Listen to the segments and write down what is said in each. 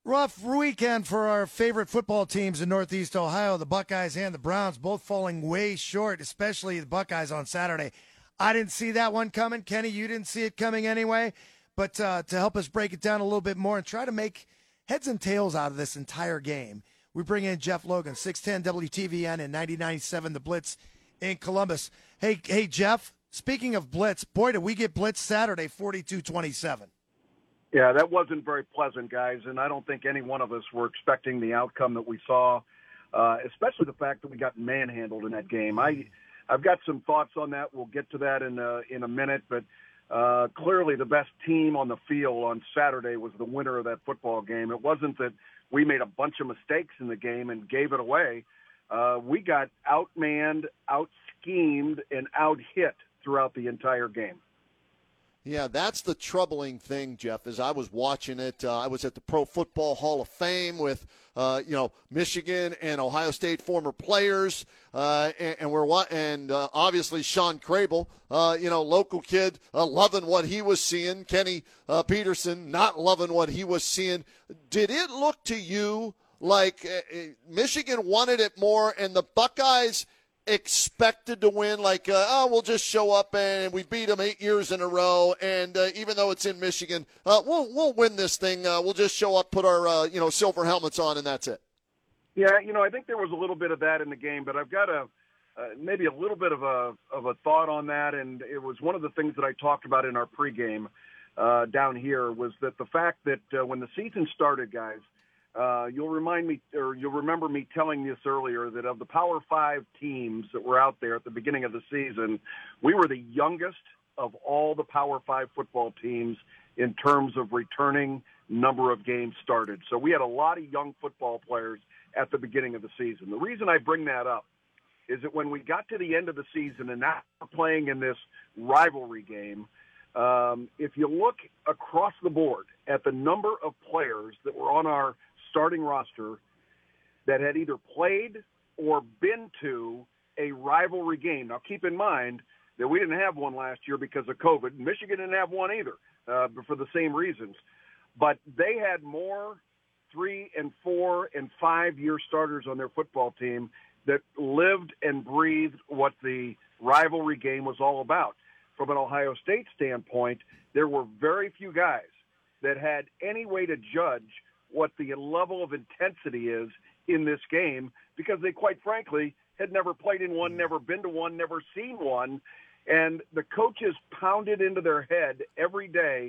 Rough weekend for our favorite football teams in Northeast Ohio, the Buckeyes and the Browns, both falling way short, especially the Buckeyes on Saturday. I didn't see that one coming. Kenny, you didn't see it coming anyway. But to help us break it down a little bit more and try to make heads and tails out of this entire game, we bring in Jeff Logan, 610 WTVN and 90.97 The Blitz in Columbus. Hey, Jeff, speaking of blitz, boy, did we get blitz Saturday, 42-27. Yeah, that wasn't very pleasant, guys, and I don't think any one of us were expecting the outcome that we saw, especially the fact that we got manhandled in that game. I've got some thoughts on that. We'll get to that in a minute, but clearly the best team on the field on Saturday was the winner of that football game. It wasn't that we made a bunch of mistakes in the game and gave it away. We got outmanned, out-schemed, and out-hit throughout the entire game. Yeah, that's the troubling thing, Jeff, as I was watching it. I was at the Pro Football Hall of Fame with, Michigan and Ohio State former players, and obviously Sean Crable, local kid, loving what he was seeing. Kenny Peterson not loving what he was seeing. Did it look to you like Michigan wanted it more and the Buckeyes expected to win, like, we'll just show up and we beat them 8 years in a row, and even though it's in Michigan, we'll win this thing. We'll just show up, put our silver helmets on, and that's it. Yeah, I think there was a little bit of that in the game, but I've got maybe a little bit of a thought on that, and it was one of the things that I talked about in our pregame down here was that the fact that when the season started, guys, you'll remember me telling this earlier, that of the Power 5 teams that were out there at the beginning of the season, we were the youngest of all the Power 5 football teams in terms of returning number of games started. So we had a lot of young football players at the beginning of the season. The reason I bring that up is that when we got to the end of the season and now we're playing in this rivalry game, if you look across the board at the number of players that were on our starting roster that had either played or been to a rivalry game. Now, keep in mind that we didn't have one last year because of COVID. Michigan didn't have one either, for the same reasons. But they had more 3- and 4- and 5-year starters on their football team that lived and breathed what the rivalry game was all about. From an Ohio State standpoint, there were very few guys that had any way to judge what the level of intensity is in this game, because they, quite frankly, had never played in one, never been to one, never seen one. And the coaches pounded into their head every day,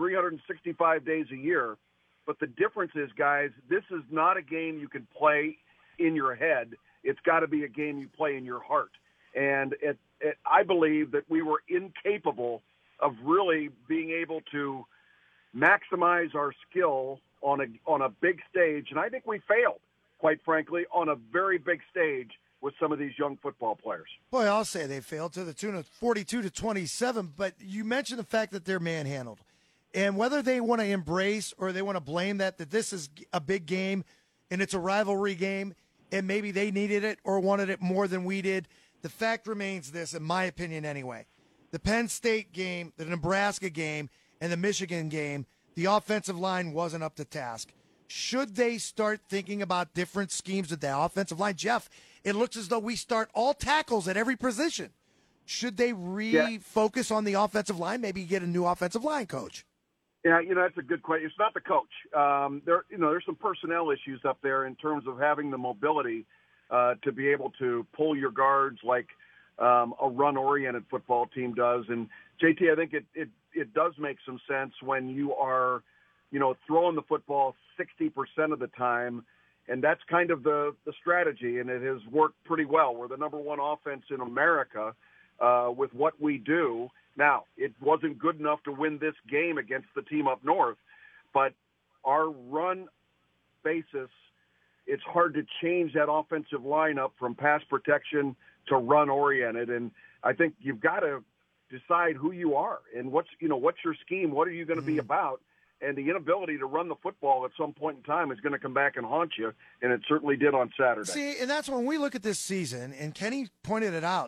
365 days a year. But the difference is, guys, this is not a game you can play in your head. It's got to be a game you play in your heart. And I believe that we were incapable of really being able to maximize our skill on a big stage, and I think we failed, quite frankly, on a very big stage with some of these young football players. Boy, I'll say they failed to the tune of 42-27, but you mentioned the fact that they're manhandled. And whether they want to embrace or they want to blame that this is a big game and it's a rivalry game and maybe they needed it or wanted it more than we did, the fact remains this, in my opinion anyway. The Penn State game, the Nebraska game, and the Michigan game, the offensive line wasn't up to task. Should they start thinking about different schemes with the offensive line? Jeff, it looks as though we start all tackles at every position. Should they refocus on the offensive line, maybe get a new offensive line coach? Yeah, that's a good question. It's not the coach. There's some personnel issues up there in terms of having the mobility to be able to pull your guards like a run-oriented football team does. And, JT, I think it does make some sense when you are, throwing the football 60% of the time, and that's kind of the strategy, and it has worked pretty well. We're the number one offense in America with what we do. Now, it wasn't good enough to win this game against the team up north, but our run basis, it's hard to change that offensive lineup from pass protection to run-oriented, and I think you've got to decide who you are and what's your scheme, what are you going to be about, and the inability to run the football at some point in time is going to come back and haunt you, and it certainly did on Saturday. See, and that's when we look at this season, and Kenny pointed it out,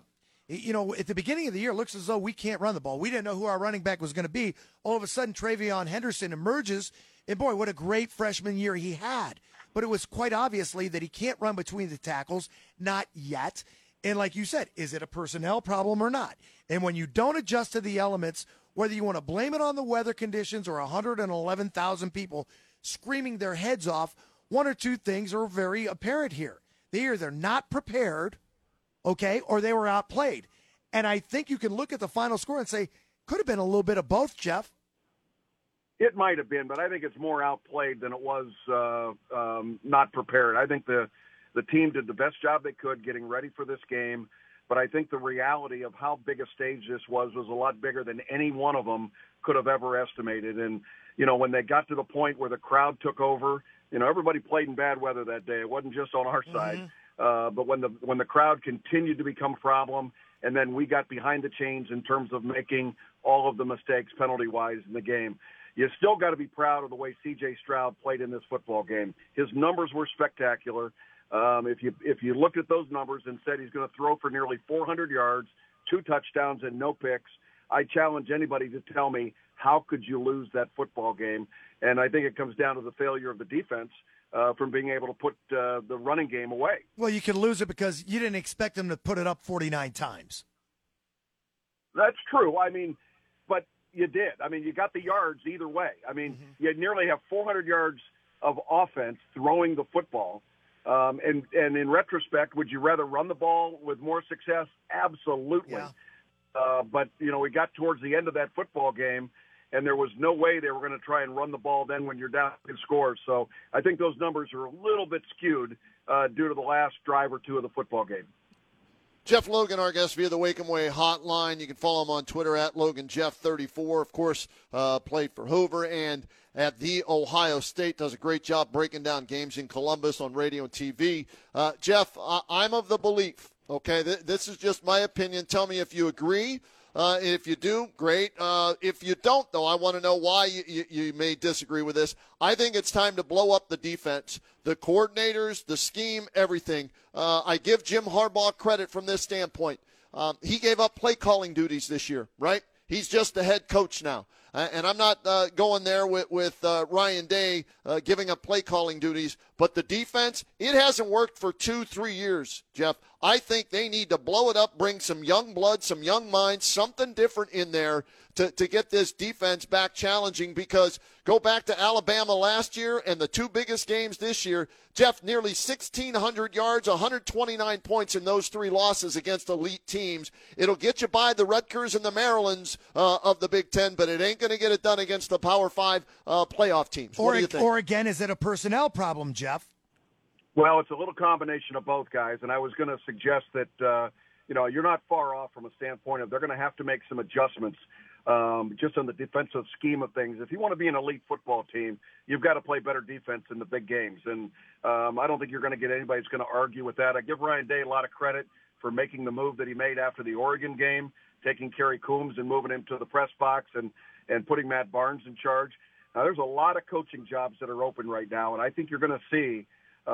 At the beginning of the year, it looks as though we can't run the ball. We didn't know who our running back was going to be. All of a sudden, Travion Henderson emerges, and boy, what a great freshman year he had. But it was quite obviously that he can't run between the tackles, not yet. And like you said, is it a personnel problem or not? And when you don't adjust to the elements, whether you want to blame it on the weather conditions or 111,000 people screaming their heads off, one or two things are very apparent here. They either not prepared, okay, or they were outplayed. And I think you can look at the final score and say, could have been a little bit of both, Jeff. It might have been, but I think it's more outplayed than it was not prepared. I think the team did the best job they could getting ready for this game, but I think the reality of how big a stage this was a lot bigger than any one of them could have ever estimated. And, when they got to the point where the crowd took over, everybody played in bad weather that day. It wasn't just on our side. But when the crowd continued to become a problem, and then we got behind the chains in terms of making all of the mistakes penalty-wise in the game, you still got to be proud of the way C.J. Stroud played in this football game. His numbers were spectacular. If you looked at those numbers and said he's going to throw for nearly 400 yards, 2 touchdowns, and no picks, I challenge anybody to tell me how could you lose that football game. And I think it comes down to the failure of the defense from being able to put the running game away. Well, you can lose it because you didn't expect them to put it up 49 times. That's true. But you did. You got the yards either way. You nearly have 400 yards of offense throwing the football. And in retrospect, would you rather run the ball with more success? Absolutely. Yeah. But we got towards the end of that football game, and there was no way they were going to try and run the ball then when you're down in scores. So I think those numbers are a little bit skewed due to the last drive or two of the football game. Jeff Logan, our guest via the Wake 'em Way hotline. You can follow him on Twitter at LoganJeff34. Of course, played for Hoover and at The Ohio State. Does a great job breaking down games in Columbus on radio and TV. Jeff, I'm of the belief, okay, this is just my opinion. Tell me if you agree. If you do, great. If you don't, though, I want to know why you may disagree with this. I think it's time to blow up the defense, the coordinators, the scheme, everything. I give Jim Harbaugh credit from this standpoint. He gave up play calling duties this year, right? He's just the head coach now. And I'm not going there with Ryan Day giving up play calling duties. But the defense, it hasn't worked for 2-3 years, Jeff. I think they need to blow it up, bring some young blood, some young minds, something different in there to get this defense back challenging, because go back to Alabama last year and the 2 biggest games this year, Jeff, nearly 1,600 yards, 129 points in those 3 losses against elite teams. It'll get you by the Rutgers and the Marylands of the Big Ten, but it ain't going to get it done against the Power 5 playoff teams. What do you think? Or again, is it a personnel problem, Jeff? Well, it's a little combination of both, guys, and I was going to suggest that, you're not far off from a standpoint of they're going to have to make some adjustments just on the defensive scheme of things. If you want to be an elite football team, you've got to play better defense in the big games, and I don't think you're going to get anybody who's going to argue with that. I give Ryan Day a lot of credit for making the move that he made after the Oregon game, taking Kerry Coombs and moving him to the press box and putting Matt Barnes in charge. Now, there's a lot of coaching jobs that are open right now, and I think you're going to see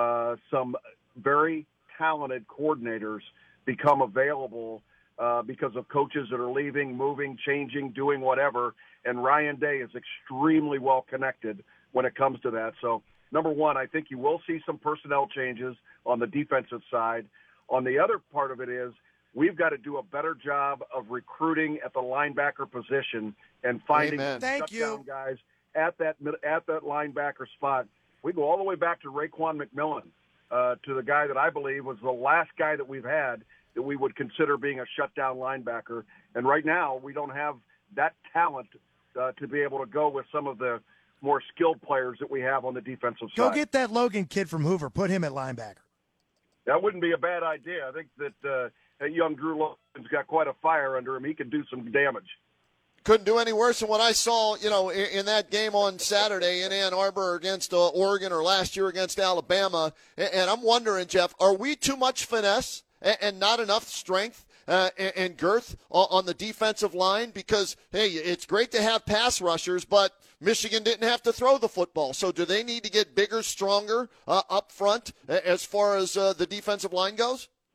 some very talented coordinators become available because of coaches that are leaving, moving, changing, doing whatever. And Ryan Day is extremely well connected when it comes to that. So, number one, I think you will see some personnel changes on the defensive side. On the other part of it is we've got to do a better job of recruiting at the linebacker position and finding shutdown guys at that linebacker spot. We go all the way back to Raekwon McMillan, to the guy that I believe was the last guy that we've had that we would consider being a shutdown linebacker. And right now we don't have that talent to be able to go with some of the more skilled players that we have on the defensive side. Go get that Logan kid from Hoover. Put him at linebacker. That wouldn't be a bad idea. I think that young Drew Logan's got quite a fire under him. He can do some damage. Couldn't do any worse than what I saw, in that game on Saturday in Ann Arbor against Oregon, or last year against Alabama. And I'm wondering, Jeff, are we too much finesse and not enough strength and girth on the defensive line? Because, hey, it's great to have pass rushers, but Michigan didn't have to throw the football. So do they need to get bigger, stronger up front as far as the defensive line goes?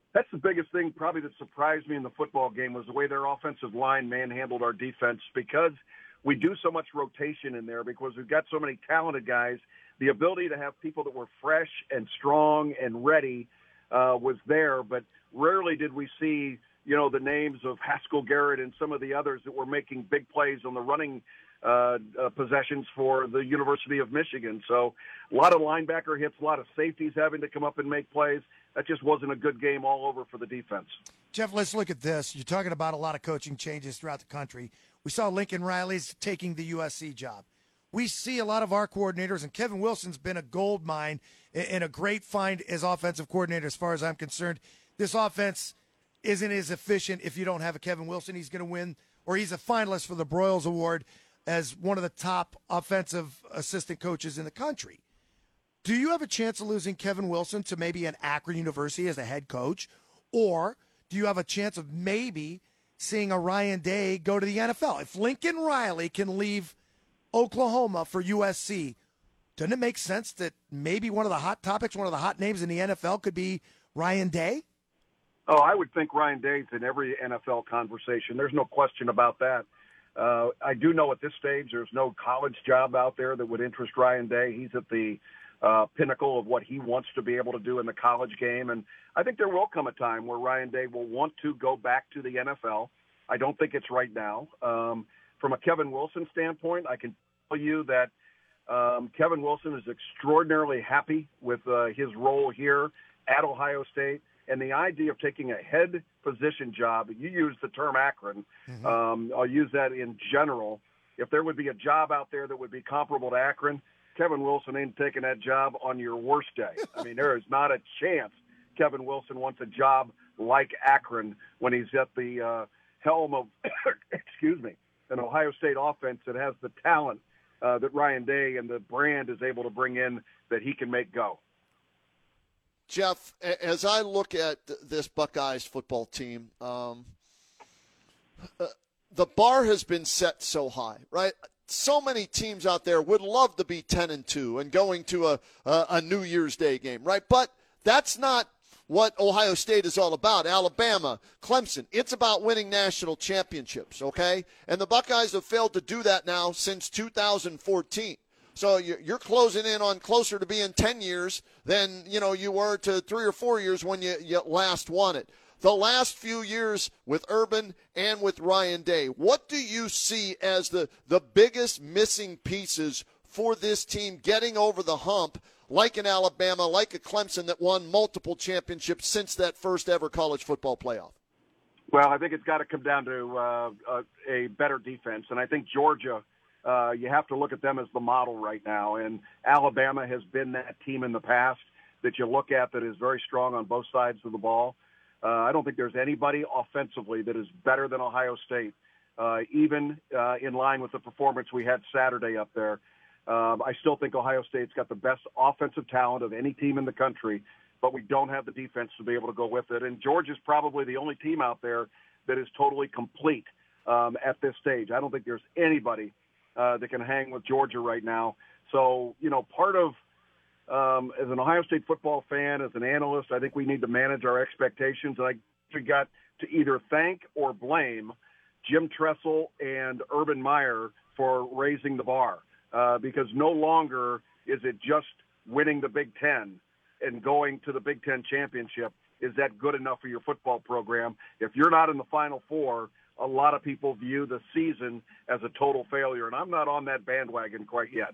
That's the biggest thing probably that surprised me in the football game was the way their offensive line manhandled our defense, because we do so much rotation in there, because we've got so many talented guys. The ability to have people that were fresh and strong and ready was there, but rarely did we see, the names of Haskell Garrett and some of the others that were making big plays on the running possessions for the University of Michigan. So a lot of linebacker hits, a lot of safeties having to come up and make plays. That just wasn't a good game all over for the defense. Jeff, let's look at this. You're talking about a lot of coaching changes throughout the country. We saw Lincoln Riley's taking the USC job. We see a lot of our coordinators, and Kevin Wilson's been a gold mine and a great find as offensive coordinator as far as I'm concerned. This offense isn't as efficient if you don't have a Kevin Wilson. He's going to win, or he's a finalist for the Broyles Award as one of the top offensive assistant coaches in the country. Do you have a chance of losing Kevin Wilson to maybe an Akron University as a head coach? Or do you have a chance of maybe seeing a Ryan Day go to the NFL? If Lincoln Riley can leave Oklahoma for USC, doesn't it make sense that maybe one of the hot topics, one of the hot names in the NFL could be Ryan Day? Oh, I would think Ryan Day's in every NFL conversation. There's no question about that. I do know at this stage there's no college job out there that would interest Ryan Day. He's at the pinnacle of what he wants to be able to do in the college game. And I think there will come a time where Ryan Day will want to go back to the NFL. I don't think it's right now. From a Kevin Wilson standpoint, I can tell you that Kevin Wilson is extraordinarily happy with his role here at Ohio State. And the idea of taking a head position job, you use the term Akron, I'll use that in general. If there would be a job out there that would be comparable to Akron, Kevin Wilson ain't taking that job on your worst day. I mean, there is not a chance Kevin Wilson wants a job like Akron when he's at the helm of, an Ohio State offense that has the talent that Ryan Day and the brand is able to bring in that he can make go. Jeff, as I look at this Buckeyes football team, the bar has been set so high, right? So many teams out there would love to be 10-2 and going to a New Year's Day game, right? But that's not what Ohio State is all about. Alabama, Clemson, it's about winning national championships, okay? And the Buckeyes have failed to do that now since 2014. So you're closing in on closer to being 10 years than, you were to 3 or 4 years when you last won it. The last few years with Urban and with Ryan Day, what do you see as the biggest missing pieces for this team getting over the hump, like in Alabama, like a Clemson that won multiple championships since that first ever college football playoff? Well, I think it's got to come down to a better defense. And I think Georgia, you have to look at them as the model right now. And Alabama has been that team in the past that you look at that is very strong on both sides of the ball. I don't think there's anybody offensively that is better than Ohio State, even in line with the performance we had Saturday up there. I still think Ohio State's got the best offensive talent of any team in the country, but we don't have the defense to be able to go with it. And Georgia's probably the only team out there that is totally complete at this stage. I don't think there's anybody that can hang with Georgia right now. So, part of as an Ohio State football fan, as an analyst, I think we need to manage our expectations. And we got to either thank or blame Jim Tressel and Urban Meyer for raising the bar, because no longer is it just winning the Big Ten and going to the Big Ten championship. Is that good enough for your football program? If you're not in the Final Four, a lot of people view the season as a total failure, and I'm not on that bandwagon quite yet.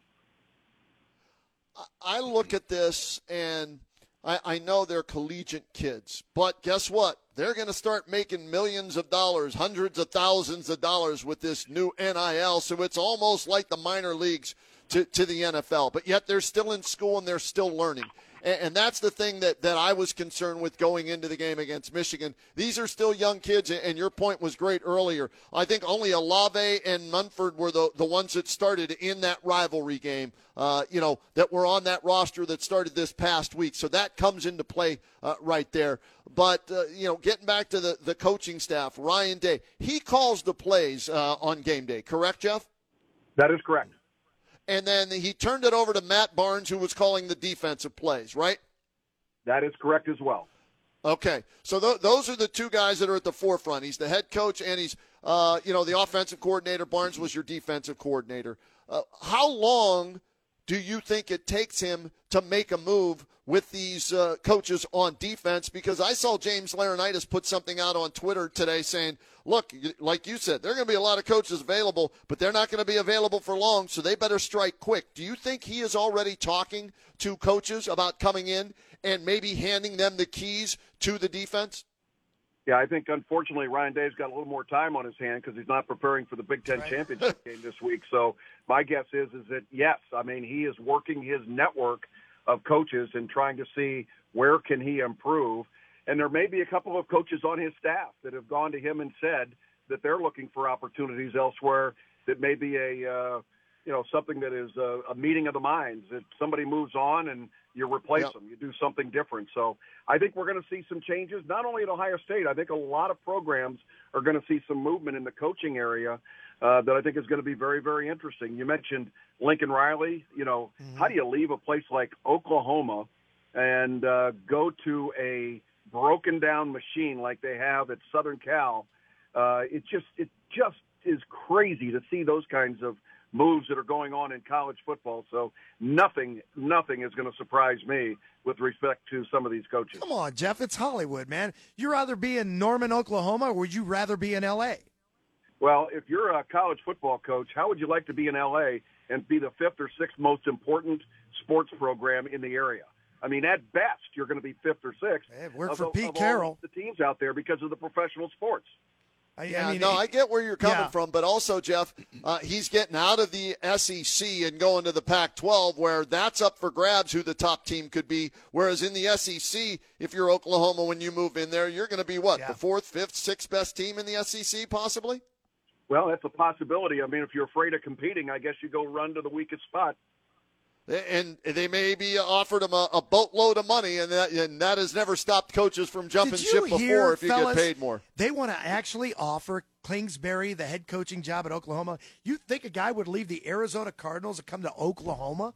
I look at this, and I know they're collegiate kids, but guess what? They're going to start making millions of dollars, hundreds of thousands of dollars with this new NIL, so it's almost like the minor leagues to the NFL, but yet they're still in school and they're still learning. And that's the thing that I was concerned with going into the game against Michigan. These are still young kids, and your point was great earlier. I think only Olave and Munford were the ones that started in that rivalry game, that were on that roster that started this past week. So that comes into play right there. But, getting back to the coaching staff, Ryan Day, he calls the plays on game day. Correct, Jeff? That is correct. And then he turned it over to Matt Barnes, who was calling the defensive plays, right? That is correct as well. Okay, so those are the two guys that are at the forefront. He's the head coach, and he's the offensive coordinator. Barnes was your defensive coordinator. How long do you think it takes him to make a move with these coaches on defense? Because I saw James Laurinaitis put something out on Twitter today saying, look, like you said, there are going to be a lot of coaches available, but they're not going to be available for long, so they better strike quick. Do you think he is already talking to coaches about coming in and maybe handing them the keys to the defense? Yeah, I think, unfortunately, Ryan Day's got a little more time on his hand because he's not preparing for the Big Ten championship game this week. So my guess is that, yes, I mean, he is working his network of coaches and trying to see where can he improve. And there may be a couple of coaches on his staff that have gone to him and said that they're looking for opportunities elsewhere that may be something that is a meeting of the minds, that somebody moves on and you replace them, you do something different. So I think we're going to see some changes, not only at Ohio State. I think a lot of programs are going to see some movement in the coaching area that I think is going to be very, very interesting. You mentioned Lincoln Riley. How do you leave a place like Oklahoma and go to a broken down machine like they have at Southern Cal? It just is crazy to see those kinds of moves that are going on in college football. So nothing is going to surprise me with respect to some of these coaches. Come on, Jeff, it's Hollywood, man. You'd rather be in Norman, Oklahoma, or would you rather be in L.A.? Well, if you're a college football coach, how would you like to be in L.A. and be the fifth or sixth most important sports program in the area? I mean, at best, you're going to be fifth or sixth. Hey, work for Pete Carroll. The teams out there because of the professional sports. I get where you're coming from, but also, Jeff, he's getting out of the SEC and going to the Pac-12, where that's up for grabs who the top team could be, whereas in the SEC, if you're Oklahoma when you move in there, you're going to be, the fourth, fifth, sixth best team in the SEC possibly? Well, that's a possibility. I mean, if you're afraid of competing, I guess you go run to the weakest spot. And they may be offered him a boatload of money, and that has never stopped coaches from jumping ship before if you get paid more. They want to actually offer Kingsbury the head coaching job at Oklahoma. You think a guy would leave the Arizona Cardinals and come to Oklahoma?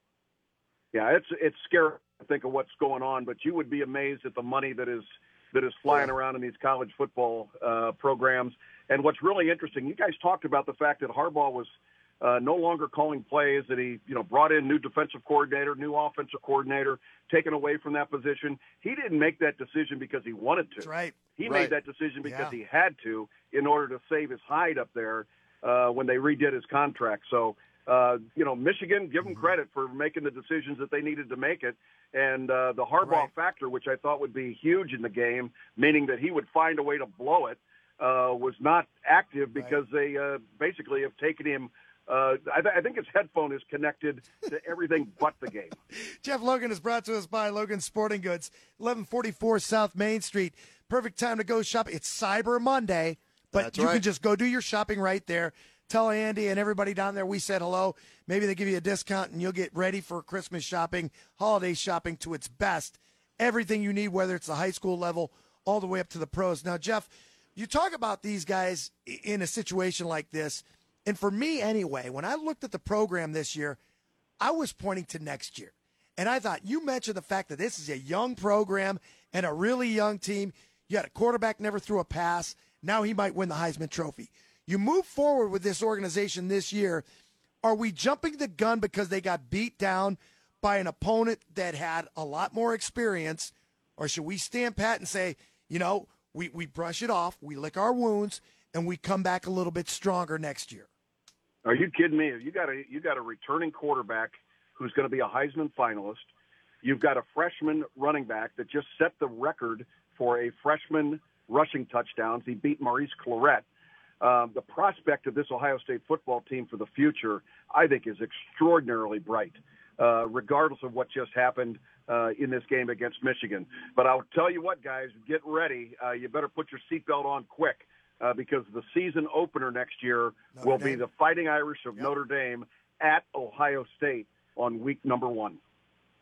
Yeah, it's scary to think of what's going on, but you would be amazed at the money that is flying around in these college football programs. And what's really interesting, you guys talked about the fact that Harbaugh was no longer calling plays, that he brought in new defensive coordinator, new offensive coordinator, taken away from that position. He didn't make that decision because he wanted to. That's right. He made that decision because he had to in order to save his hide up there when they redid his contract. So, Michigan, give them credit for making the decisions that they needed to make it. And the Harbaugh factor, which I thought would be huge in the game, meaning that he would find a way to blow it, was not active because they basically have taken him. I think his headphone is connected to everything but the game. Jeff Logan is brought to us by Logan Sporting Goods, 1144 South Main Street. Perfect time to go shop. It's Cyber Monday, but you can just go do your shopping right there. Tell Andy and everybody down there we said hello. Maybe they give you a discount and you'll get ready for Christmas shopping, holiday shopping to its best. Everything you need, whether it's the high school level all the way up to the pros. Now, Jeff, you talk about these guys in a situation like this. And for me anyway, when I looked at the program this year, I was pointing to next year. And I thought, you mentioned the fact that this is a young program and a really young team. You had a quarterback never threw a pass. Now he might win the Heisman Trophy. You move forward with this organization this year. Are we jumping the gun because they got beat down by an opponent that had a lot more experience? Or should we stand pat and say, we brush it off, we lick our wounds, and we come back a little bit stronger next year? Are you kidding me? You got a returning quarterback who's going to be a Heisman finalist. You've got a freshman running back that just set the record for a freshman rushing touchdowns. He beat Maurice Clarett. The prospect of this Ohio State football team for the future, I think, is extraordinarily bright, regardless of what just happened in this game against Michigan. But I'll tell you what, guys, get ready. You better put your seatbelt on quick. Because the season opener next year will be the Fighting Irish of Notre Dame at Ohio State on week number 1.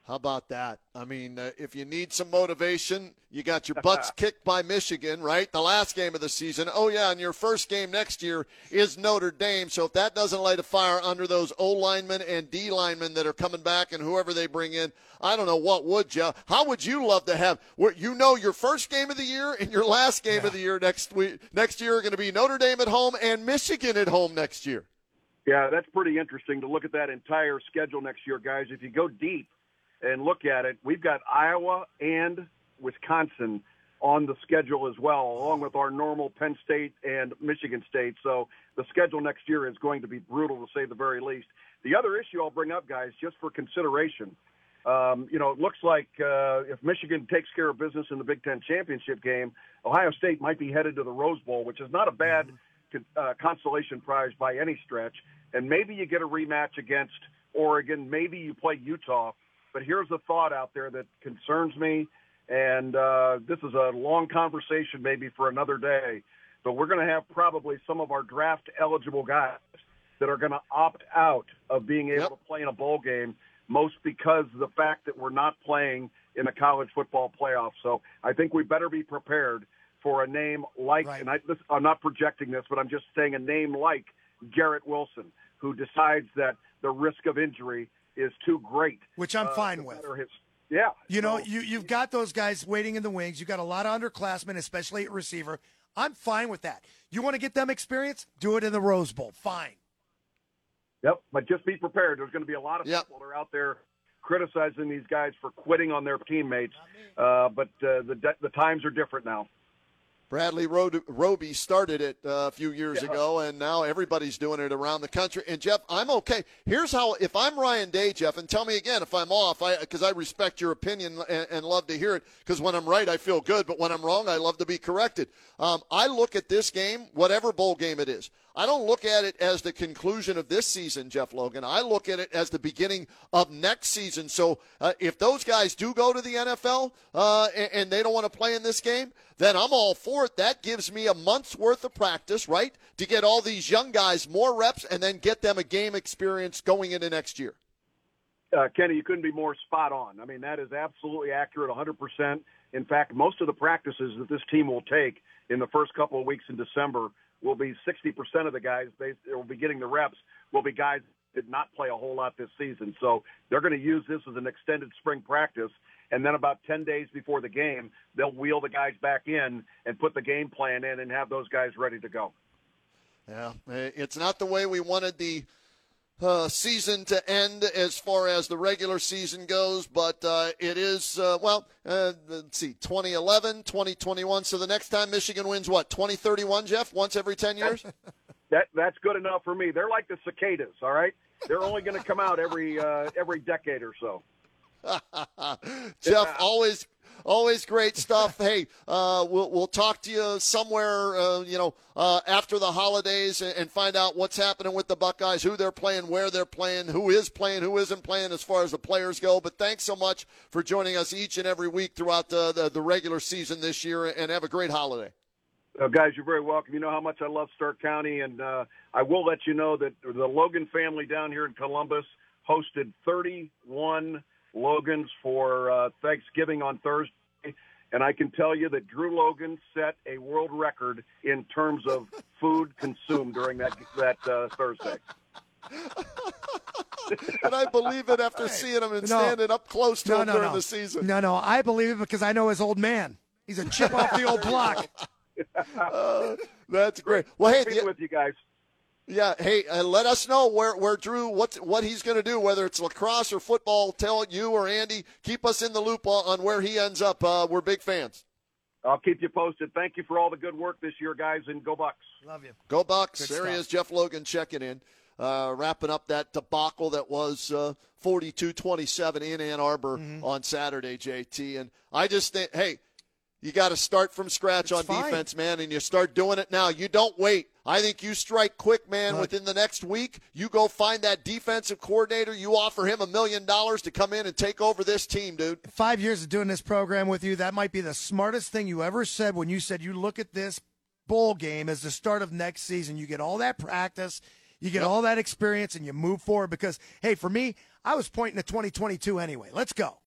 How about that? I mean, if you need some motivation, you got your butts kicked by Michigan, right? The last game of the season. Oh, yeah, and your first game next year is Notre Dame. So if that doesn't light a fire under those O linemen and D linemen that are coming back and whoever they bring in, I don't know what would, Jeff. How would you love to have, your first game of the year and your last game of the year next year are going to be Notre Dame at home and Michigan at home next year? Yeah, that's pretty interesting to look at that entire schedule next year, guys. If you go deep and look at it, we've got Iowa and Wisconsin on the schedule as well, along with our normal Penn State and Michigan State. So the schedule next year is going to be brutal, to say the very least. The other issue I'll bring up, guys, just for consideration, it looks like if Michigan takes care of business in the Big Ten championship game, Ohio State might be headed to the Rose Bowl, which is not a bad consolation prize by any stretch. And maybe you get a rematch against Oregon. Maybe you play Utah. But here's a thought out there that concerns me, and this is a long conversation maybe for another day, but we're going to have probably some of our draft-eligible guys that are going to opt out of being able to play in a bowl game, most because of the fact that we're not playing in a college football playoff. So I think we better be prepared for a name like, and I'm not projecting this, but I'm just saying a name like Garrett Wilson, who decides that the risk of injury is too great. Which I'm fine with. You've got those guys waiting in the wings. You've got a lot of underclassmen, especially at receiver. I'm fine with that. You want to get them experience? Do it in the Rose Bowl. Fine. Yep, but just be prepared. There's going to be a lot of people that are out there criticizing these guys for quitting on their teammates. But the times are different now. Bradley Roby started it a few years ago, and now everybody's doing it around the country. And, Jeff, I'm okay. Here's how – if I'm Ryan Day, Jeff, and tell me again if I'm off, because I respect your opinion and love to hear it, because when I'm right, I feel good, but when I'm wrong, I love to be corrected. I look at this game, whatever bowl game it is, I don't look at it as the conclusion of this season, Jeff Logan. I look at it as the beginning of next season. So if those guys do go to the NFL and they don't want to play in this game, then I'm all for it. That gives me a month's worth of practice, right, to get all these young guys more reps and then get them a game experience going into next year. Kenny, you couldn't be more spot on. I mean, that is absolutely accurate, 100%. In fact, most of the practices that this team will take in the first couple of weeks in December will be 60% of the guys that will be getting the reps will be guys that did not play a whole lot this season. So they're going to use this as an extended spring practice. And then about 10 days before the game, they'll wheel the guys back in and put the game plan in and have those guys ready to go. Yeah, it's not the way we wanted the season to end as far as the regular season goes, but it is, let's see, 2011, 2021. So the next time Michigan wins, what, 2031, Jeff, once every 10 years? That's good enough for me. They're like the cicadas, all right? They're only going to come out every decade or so. Jeff, always great stuff. Hey, we'll talk to you somewhere, after the holidays and find out what's happening with the Buckeyes, who they're playing, where they're playing, who is playing, who isn't playing as far as the players go. But thanks so much for joining us each and every week throughout the regular season this year, and have a great holiday. Guys, you're very welcome. You know how much I love Stark County, and I will let you know that the Logan family down here in Columbus hosted 31 Logans for Thanksgiving on Thursday, and I can tell you that Drew Logan set a world record in terms of food consumed during that Thursday. And I believe it after seeing him and standing up close to him during the season. No, I believe it because I know his old man. He's a chip off the old block. That's great. Well, hey, Speaking with you guys. Yeah, hey, let us know where Drew, what he's going to do, whether it's lacrosse or football. Tell you or Andy, keep us in the loop on where he ends up. We're big fans. I'll keep you posted. Thank you for all the good work this year, guys, and go Bucks. Love you. Go Bucks. Good there stuff. He is, Jeff Logan checking in, wrapping up that debacle that was 42-27 in Ann Arbor on Saturday, JT. And I just think, hey, you got to start from scratch on defense, man, and you start doing it now. You don't wait. I think you strike quick, man. Within the next week, you go find that defensive coordinator. You offer him $1 million to come in and take over this team, dude. 5 years of doing this program with you, that might be the smartest thing you ever said when you said you look at this bowl game as the start of next season. You get all that practice. You get all that experience and you move forward because, hey, for me, I was pointing to 2022 anyway. Let's go.